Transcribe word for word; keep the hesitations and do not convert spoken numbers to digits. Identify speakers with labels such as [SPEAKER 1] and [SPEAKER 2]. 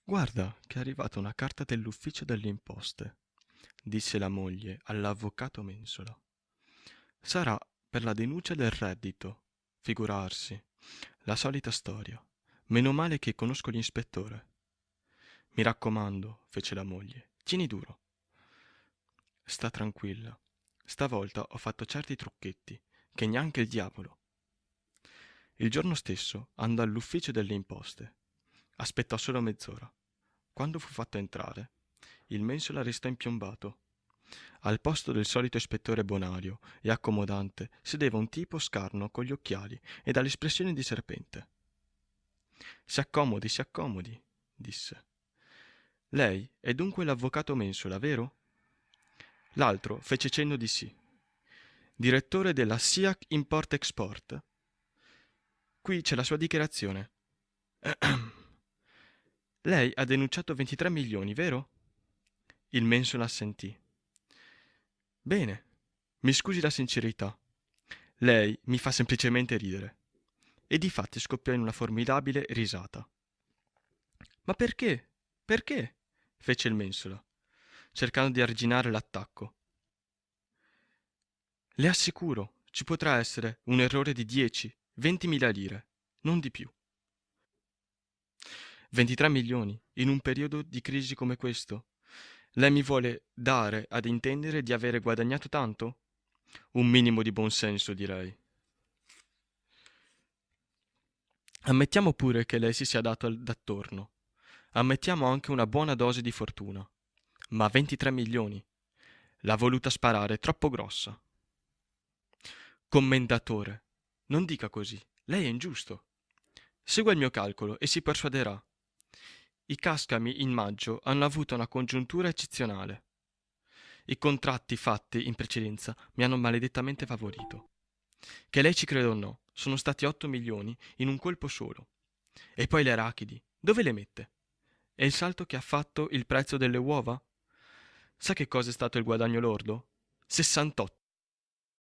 [SPEAKER 1] Guarda, che è arrivata una carta dell'ufficio delle imposte, disse la moglie all'avvocato Mensola. Sarà per la denuncia del reddito. Figurarsi. La solita storia. Meno male che conosco l'inspettore. Mi raccomando, fece la moglie, tieni duro. Sta tranquilla. Stavolta ho fatto certi trucchetti, che neanche il diavolo. Il giorno stesso andò all'ufficio delle imposte. Aspettò solo mezz'ora. Quando fu fatto entrare, il mensola restò impiombato. Al posto del solito ispettore bonario e accomodante sedeva un tipo scarno con gli occhiali e dall'espressione di serpente. Si accomodi, si accomodi, disse. Lei è dunque l'avvocato Mensola, vero? L'altro fece cenno di sì. Direttore della SIAC Import-Export. Qui c'è la sua dichiarazione. Lei ha denunciato ventitré milioni, vero? Il Mensola assentì. Bene, mi scusi la sincerità. Lei mi fa semplicemente ridere. E difatti scoppiò in una formidabile risata. Ma perché? Perché? Fece il Mensola, cercando di arginare l'attacco. Le assicuro, ci potrà essere un errore di dieci, ventimila lire, non di più. ventitré milioni, in un periodo di crisi come questo? Lei mi vuole dare ad intendere di avere guadagnato tanto? Un minimo di buonsenso, direi. Ammettiamo pure che lei si sia dato al- d'attorno. Ammettiamo anche una buona dose di fortuna. Ma ventitré milioni? L'ha voluta sparare troppo grossa. Commendatore, non dica così. Lei è ingiusto. Segua il mio calcolo e si persuaderà. I cascami in maggio hanno avuto una congiuntura eccezionale. I contratti fatti in precedenza mi hanno maledettamente favorito. Che lei ci creda o no, sono stati otto milioni in un colpo solo. E poi le arachidi, dove le mette? E il salto che ha fatto il prezzo delle uova? Sa che cosa è stato il guadagno lordo? sessantotto.